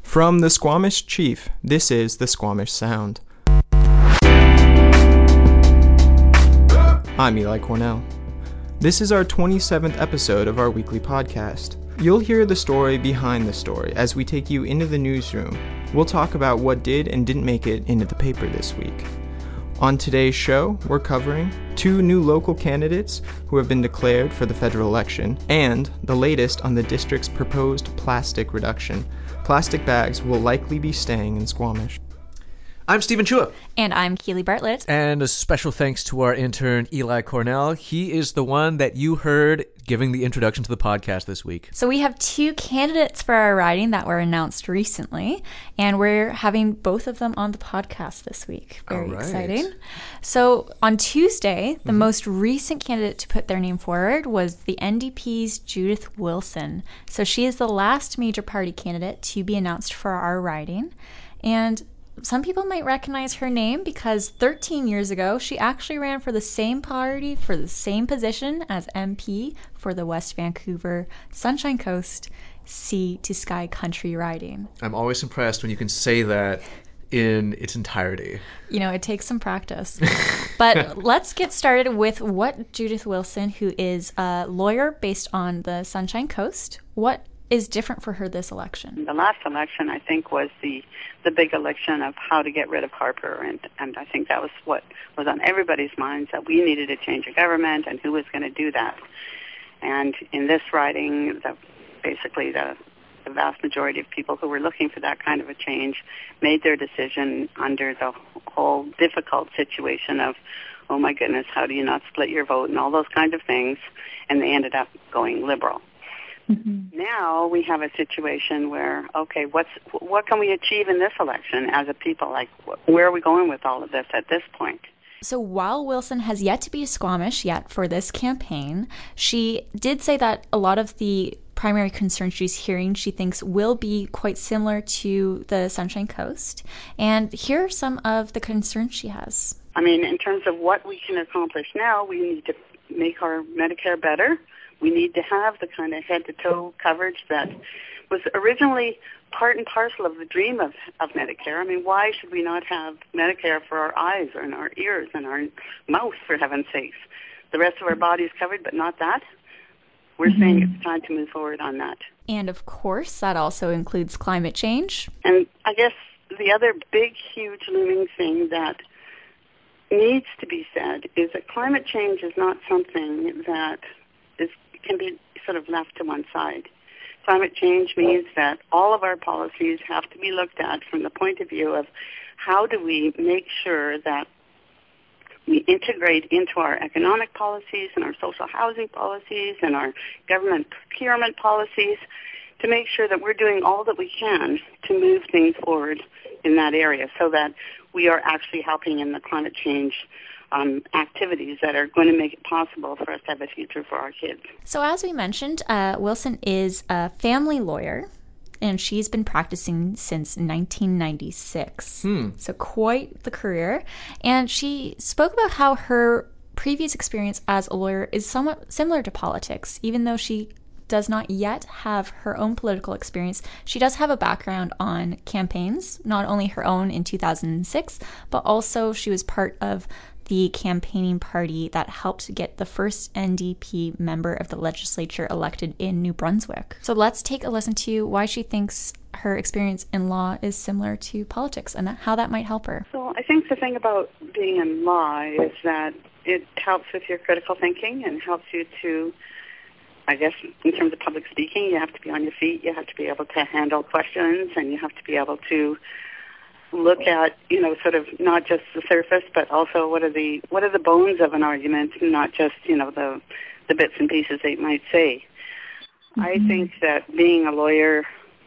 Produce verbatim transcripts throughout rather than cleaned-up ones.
From the Squamish Chief, this is the Squamish Sound. I'm Eli Cornell. This is our twenty-seventh episode of our weekly podcast. You'll hear the story behind the story as we take you into the newsroom. We'll talk about what did and didn't make it into the paper this week. On today's show, we're covering two new local candidates who have been declared for the federal election, and the latest on the district's proposed plastic reduction. Plastic bags will likely be staying in Squamish. I'm Stephen Chua. And I'm Keely Bartlett. And a special thanks to our intern, Eli Cornell. He is the one that you heard giving the introduction to the podcast this week. So we have two candidates for our riding that were announced recently, and we're having both of them on the podcast this week. Very right. exciting. So on Tuesday, the mm-hmm. most recent candidate to put their name forward was the N D P's Judith Wilson. So she is the last major party candidate to be announced for our riding. And some people might recognize her name because thirteen years ago, she actually ran for the same party for the same position as M P for the West Vancouver Sunshine Coast Sea to Sky Country riding. I'm always impressed when you can say that in its entirety. You know, it takes some practice. But let's get started with what Judith Wilson, who is a lawyer based on the Sunshine Coast, what is different for her this election? The last election, I think, was the the big election of how to get rid of Harper, and, and I think that was what was on everybody's minds, that we needed to change a government and who was going to do that. And in this riding, the, basically the, the vast majority of people who were looking for that kind of a change made their decision under the whole difficult situation of, oh my goodness, how do you not split your vote and all those kinds of things, and they ended up going Liberal. Mm-hmm. Now we have a situation where, okay, what's what can we achieve in this election as a people? Like, where are we going with all of this at this point? So while Wilson has yet to be Squamish yet for this campaign, she did say that a lot of the primary concerns she's hearing, she thinks, will be quite similar to the Sunshine Coast. And here are some of the concerns she has. I mean, in terms of what we can accomplish now, we need to make our Medicare better. We need to have the kind of head-to-toe coverage that was originally part and parcel of the dream of, of Medicare. I mean, why should we not have Medicare for our eyes and our ears and our mouth, for heaven's sakes? The rest of our body is covered, but not that? We're mm-hmm. saying it's time to move forward on that. And, of course, that also includes climate change. And I guess the other big, huge looming thing that needs to be said is that climate change is not something that is can be sort of left to one side. Climate change means that all of our policies have to be looked at from the point of view of how do we make sure that we integrate into our economic policies and our social housing policies and our government procurement policies to make sure that we're doing all that we can to move things forward in that area so that we are actually helping in the climate change Um, activities that are going to make it possible for us to have a future for our kids. So as we mentioned, uh, Wilson is a family lawyer, and she's been practicing since nineteen ninety-six. Hmm. So quite the career. And she spoke about how her previous experience as a lawyer is somewhat similar to politics, even though she does not yet have her own political experience. She does have a background on campaigns, not only her own in two thousand six, but also she was part of the campaigning party that helped get the first N D P member of the legislature elected in New Brunswick. So let's take a listen to why she thinks her experience in law is similar to politics and how that might help her. So I think the thing about being in law is that it helps with your critical thinking and helps you to, I guess, in terms of public speaking, you have to be on your feet, you have to be able to handle questions, and you have to be able to look at, you know, sort of not just the surface, but also what are the what are the bones of an argument, not just, you know, the the bits and pieces they might say. Mm-hmm. I think that being a lawyer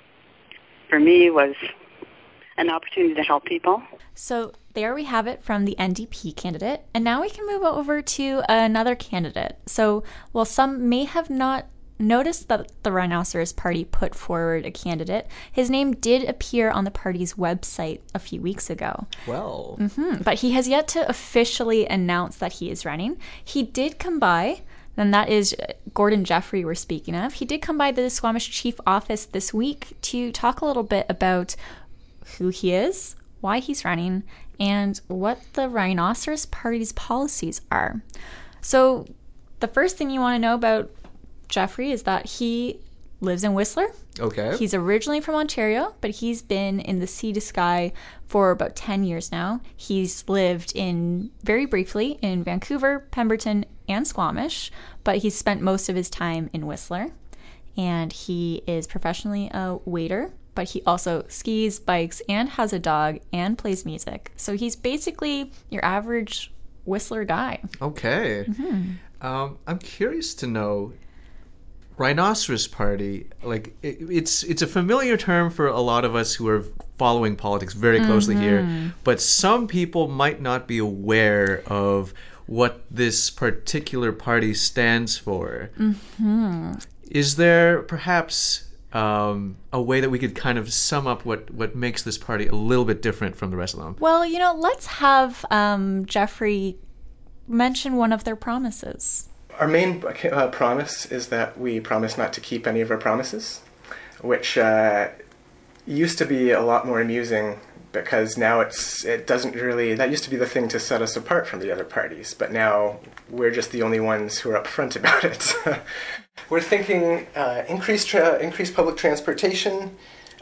for me was an opportunity to help people. So there we have it from the N D P candidate. And now we can move over to another candidate. So while some may have not noticed that the Rhinoceros Party put forward a candidate, his name did appear on the party's website a few weeks ago. Well. Mm-hmm. But he has yet to officially announce that he is running. He did come by And that is Gordon Jeffrey we're speaking of. He did come by the Squamish Chief Office this week to talk a little bit about who he is, why he's running, and what the Rhinoceros Party's policies are. So the first thing you want to know about Jeffrey is that he lives in Whistler. Okay. He's originally from Ontario, but he's been in the Sea to Sky for about ten years now. He's lived in, very briefly, in Vancouver, Pemberton, and Squamish, but he's spent most of his time in Whistler. And he is professionally a waiter, but he also skis, bikes, and has a dog, and plays music. So he's basically your average Whistler guy. Okay. Mm-hmm. Um, I'm curious to know, Rhinoceros Party, like it, it's it's a familiar term for a lot of us who are following politics very closely mm-hmm. here, but some people might not be aware of what this particular party stands for. Mm-hmm. Is there perhaps um, a way that we could kind of sum up what, what makes this party a little bit different from the rest of them? Well, you know, let's have um, Jeffrey mention one of their promises. Our main uh, promise is that we promise not to keep any of our promises, which uh, used to be a lot more amusing because now it's it doesn't really, that used to be the thing to set us apart from the other parties, but now we're just the only ones who are upfront about it. We're thinking uh, increased tra- increased public transportation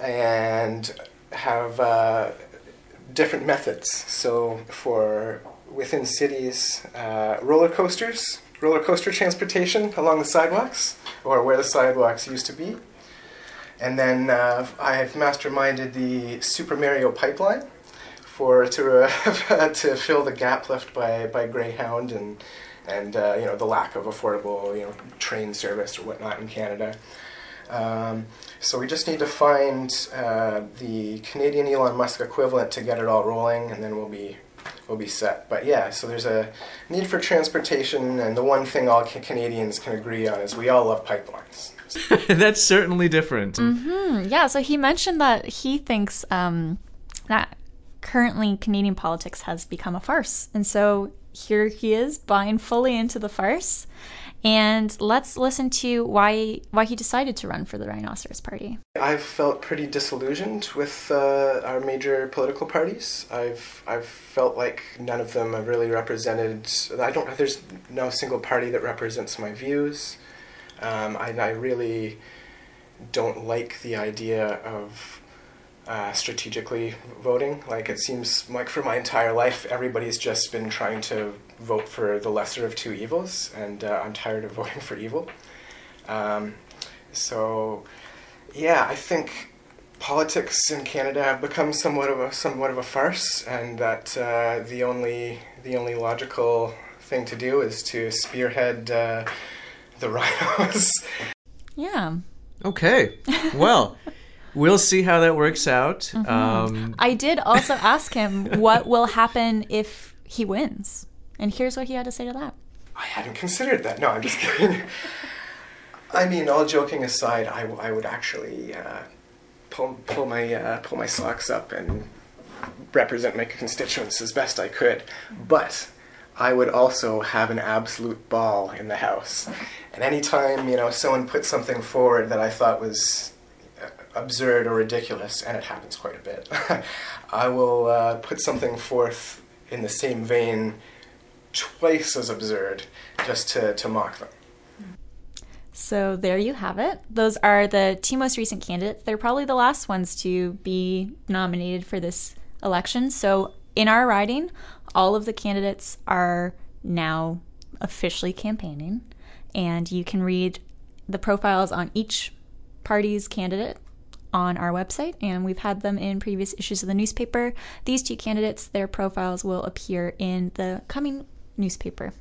and have uh, different methods. So for within cities, uh, roller coasters, roller coaster transportation along the sidewalks or where the sidewalks used to be. And then uh, I've masterminded the Super Mario pipeline for to uh, to fill the gap left by, by Greyhound and and uh, you know the lack of affordable you know train service or whatnot in Canada. Um, so we just need to find uh, the Canadian Elon Musk equivalent to get it all rolling, and then we'll be we'll be set. But yeah, so there's a need for transportation, and the one thing all ca- Canadians can agree on is we all love pipelines. That's certainly different. Mm-hmm. Yeah, so he mentioned that he thinks um, that currently Canadian politics has become a farce. And so here he is buying fully into the farce. And let's listen to why why he decided to run for the Rhinoceros Party. I've felt pretty disillusioned with uh, our major political parties. I've I've felt like none of them have really represented. I don't. There's no single party that represents my views. Um, I, I really don't like the idea of uh, strategically voting. Like, it seems like for my entire life, everybody's just been trying to vote for the lesser of two evils, and uh, I'm tired of voting for evil. Um, so, yeah, I think politics in Canada have become somewhat of a somewhat of a farce, and that uh, the only the only logical thing to do is to spearhead Uh, the rhinos. Yeah. Okay. Well, we'll see how that works out. Mm-hmm. Um, I did also ask him what will happen if he wins. And here's what he had to say to that. I hadn't considered that. No, I'm just kidding. I mean, all joking aside, I, w- I would actually uh, pull pull my uh, pull my socks up and represent my constituents as best I could. But I would also have an absolute ball in the House. And anytime, you know, someone put something forward that I thought was absurd or ridiculous, and it happens quite a bit, I will uh, put something forth in the same vein, twice as absurd, just to, to mock them. So there you have it. Those are the two most recent candidates. They're probably the last ones to be nominated for this election. So in our riding, all of the candidates are now officially campaigning, and you can read the profiles on each party's candidate on our website, and we've had them in previous issues of the newspaper. These two candidates, their profiles will appear in the coming newspaper.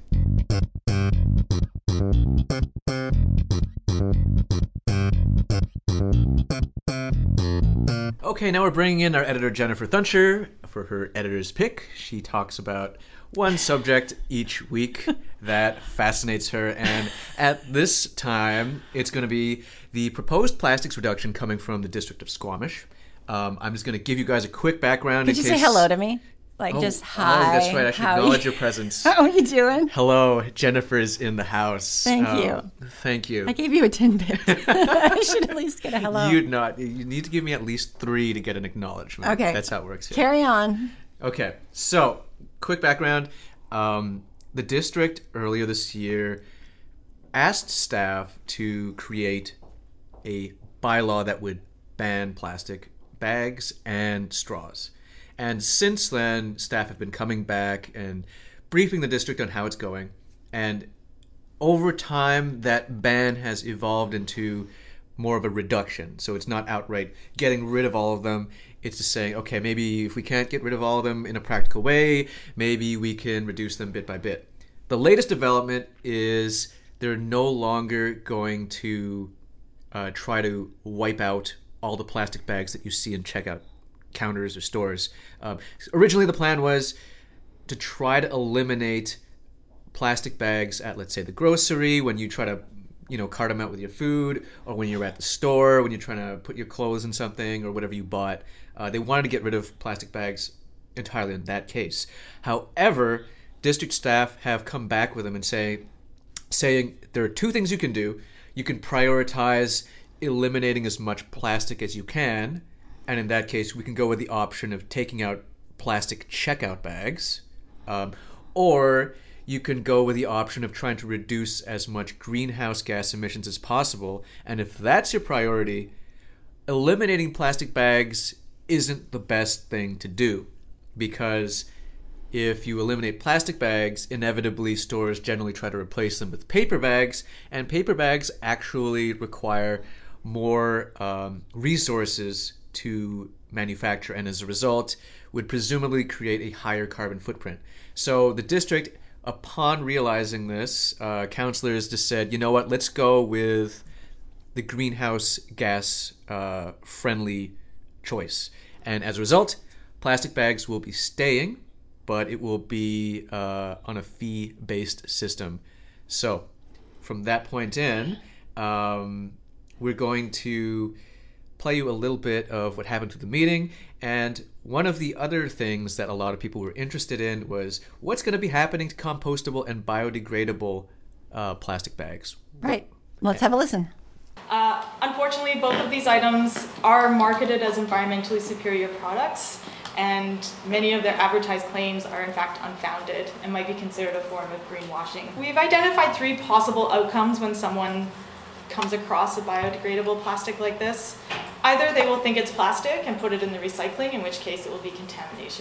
Okay, now we're bringing in our editor, Jennifer Thuncher, for her editor's pick. She talks about one subject each week that fascinates her, and at this time, it's going to be the proposed plastics reduction coming from the District of Squamish. Um, I'm just going to give you guys a quick background. Did in you case... say hello to me? Like oh, just hi. Oh, that's right. I should how acknowledge you, your presence. How are you doing? Hello, Jennifer's in the house. Thank um, you. Thank you. I gave you a tidbit. I should at least get a hello. You'd not. You need to give me at least three to get an acknowledgement. Okay. That's how it works here. Carry on. Okay. So, quick background. Um, the district earlier this year asked staff to create a bylaw that would ban plastic bags and straws. And since then, staff have been coming back and briefing the district on how it's going. And over time, that ban has evolved into more of a reduction. So it's not outright getting rid of all of them. It's just saying, okay, maybe if we can't get rid of all of them in a practical way, maybe we can reduce them bit by bit. The latest development is they're no longer going to uh, try to wipe out all the plastic bags that you see in checkout counters or stores. Um, originally, the plan was to try to eliminate plastic bags at, let's say, the grocery when you try to, you know, cart them out with your food, or when you're at the store when you're trying to put your clothes in something or whatever you bought. Uh, they wanted to get rid of plastic bags entirely in that case. However, district staff have come back with them and say, saying there are two things you can do. You can prioritize eliminating as much plastic as you can. And in that case, we can go with the option of taking out plastic checkout bags. Um, or you can go with the option of trying to reduce as much greenhouse gas emissions as possible. And if that's your priority, eliminating plastic bags isn't the best thing to do. Because if you eliminate plastic bags, inevitably stores generally try to replace them with paper bags. And paper bags actually require more um, resources to manufacture, and as a result would presumably create a higher carbon footprint. So the district, upon realizing this, uh, councillors just said, you know what, let's go with the greenhouse gas uh, friendly choice. And as a result, plastic bags will be staying, but it will be uh, on a fee-based system. So from that point in, um, we're going to play you a little bit of what happened to the meeting. And one of the other things that a lot of people were interested in was what's going to be happening to compostable and biodegradable uh, plastic bags. Right. Let's have a listen. Uh, unfortunately, both of these items are marketed as environmentally superior products, and many of their advertised claims are in fact unfounded and might be considered a form of greenwashing. We've identified three possible outcomes when someone comes across a biodegradable plastic like this. Either they will think it's plastic and put it in the recycling, in which case it will be contamination.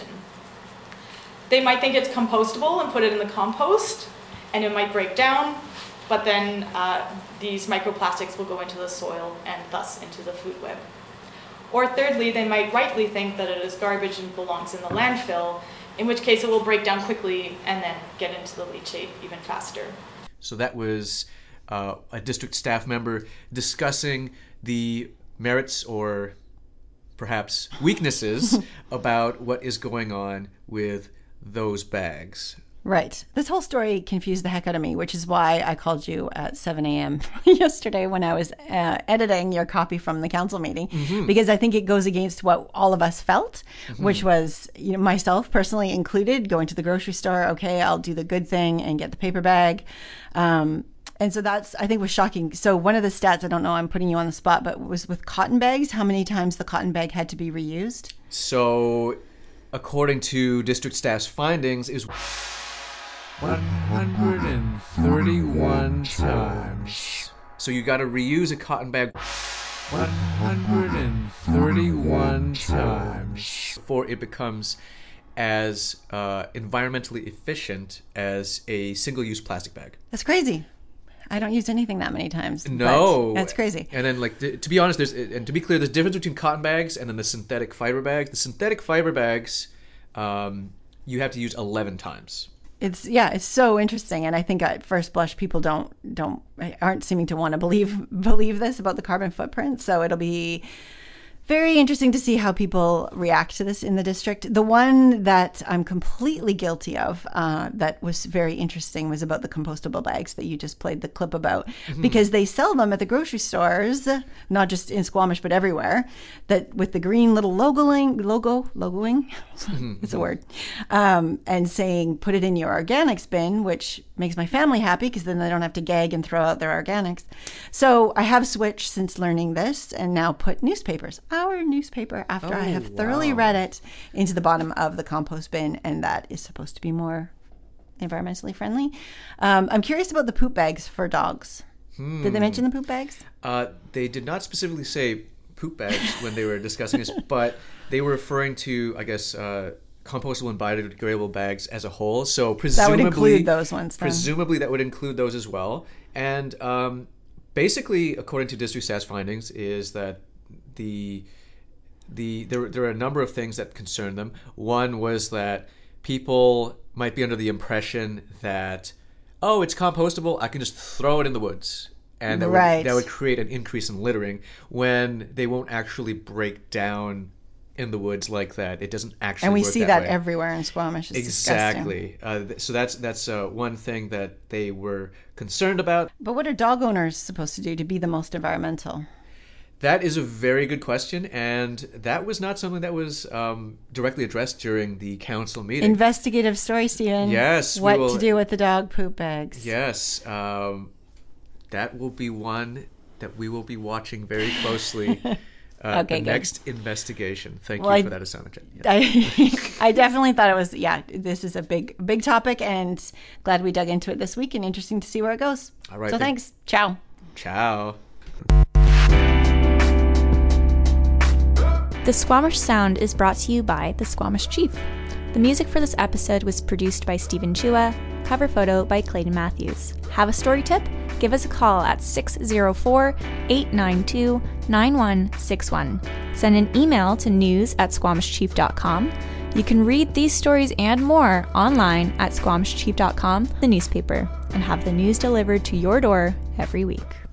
They might think it's compostable and put it in the compost, and it might break down, but then uh, these microplastics will go into the soil and thus into the food web. Or thirdly, they might rightly think that it is garbage and belongs in the landfill, in which case it will break down quickly and then get into the leachate even faster. So that was uh, a district staff member discussing the merits or perhaps weaknesses about what is going on with those bags. Right. This whole story confused the heck out of me, which is why I called you at seven a.m. yesterday when I was uh, editing your copy from the council meeting, mm-hmm. because I think it goes against what all of us felt, mm-hmm. which was, you know, myself personally included, going to the grocery store. Okay, I'll do the good thing and get the paper bag. Um, and so that's, I think, was shocking. So one of the stats, I don't know, I'm putting you on the spot, but was with cotton bags, how many times the cotton bag had to be reused? So according to district staff's findings, is one hundred thirty-one times. So you got to reuse a cotton bag one hundred thirty-one times before it becomes as uh, environmentally efficient as a single-use plastic bag. That's crazy. I don't use anything that many times. No, that's crazy. And then, like, th- to be honest, there's and to be clear, there's a difference between cotton bags and then the synthetic fiber bags. The synthetic fiber bags, um, you have to use eleven times. It's yeah, it's so interesting, and I think at first blush people don't don't aren't seeming to want to believe believe this about the carbon footprint. So it'll be Very interesting to see how people react to this in the district. The one that I'm completely guilty of uh, that was very interesting was about the compostable bags that you just played the clip about, mm-hmm. because they sell them at the grocery stores, not just in Squamish, but everywhere, that with the green little logoing, logo, logoing, mm-hmm. it's a word, um, and saying, put it in your organics bin, which makes my family happy because then they don't have to gag and throw out their organics. So I have switched since learning this and now put newspapers, our newspaper, after oh, I have thoroughly wow. read it, into the bottom of the compost bin, and that is supposed to be more environmentally friendly. Um, I'm curious about the poop bags for dogs. Hmm. Did they mention the poop bags? Uh, they did not specifically say poop bags when they were discussing this, but they were referring to, I guess, uh, compostable and biodegradable bags as a whole. So presumably that would include those ones. Then. Presumably that would include those as well. And um, basically, according to district staff's findings, is that the the there there are a number of things that concern them. One was that people might be under the impression that, oh, it's compostable, I can just throw it in the woods, and that right. would, that would create an increase in littering, when they won't actually break down in the woods like that. It doesn't actually and we work see that, that way. everywhere in Squamish. It's exactly. Uh, th- so that's that's uh, one thing that they were concerned about. But what are dog owners supposed to do to be the most environmental? That is a very good question, and that was not something that was um, directly addressed during the council meeting. Investigative story, Stephen. Yes. What will, to do with the dog poop bags. Yes. Um, that will be one that we will be watching very closely. Uh, okay, the good. Next investigation. Thank well, you for I, that assignment. Yeah. I, I definitely thought it was, yeah, this is a big, big topic, and glad we dug into it this week, and interesting to see where it goes. All right. So thank- thanks. Ciao. Ciao. The Squamish Sound is brought to you by the Squamish Chief. The music for this episode was produced by Stephen Chua, cover photo by Clayton Matthews. Have a story tip? Give us a call at six oh four, eight nine two, nine one six one. Send an email to news at squamish chief dot com. You can read these stories and more online at squamish chief dot com, the newspaper, and have the news delivered to your door every week.